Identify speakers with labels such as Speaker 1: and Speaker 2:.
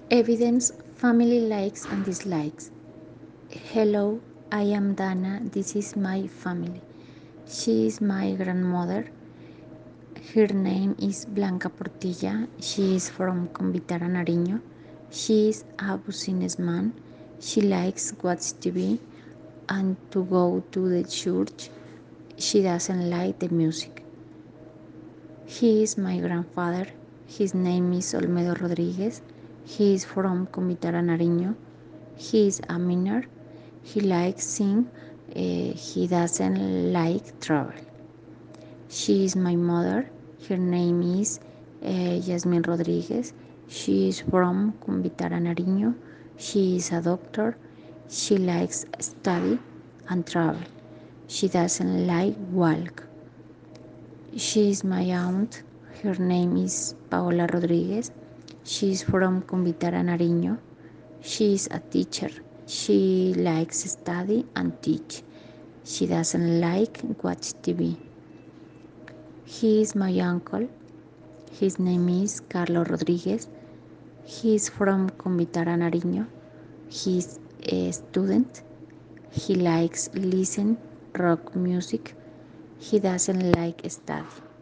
Speaker 1: Evidence, family likes and dislikes. Hello, I am Dana. This is my family. She is my grandmother. Her name is Blanca Portilla. She is from Convitara, Nariño. She is a businessman. She likes watch TV and to go to the church. She doesn't like the music. He is my grandfather. His name is Olmedo Rodriguez. He is from Convitara, Nariño. He is a miner. He likes sing. He doesn't like travel. She is my mother. Her name is Yasmin Rodriguez. She is from Convitara, Nariño. She is a doctor. She likes study and travel. She doesn't like walk. She is my aunt. Her name is Paola Rodriguez. She is from Convitara, Nariño. She is a teacher. She likes study and teach. She doesn't like watch TV. He is my uncle. His name is Carlos Rodriguez. He is from Convitara, Nariño. He is a student. He likes listen rock music. He doesn't like study.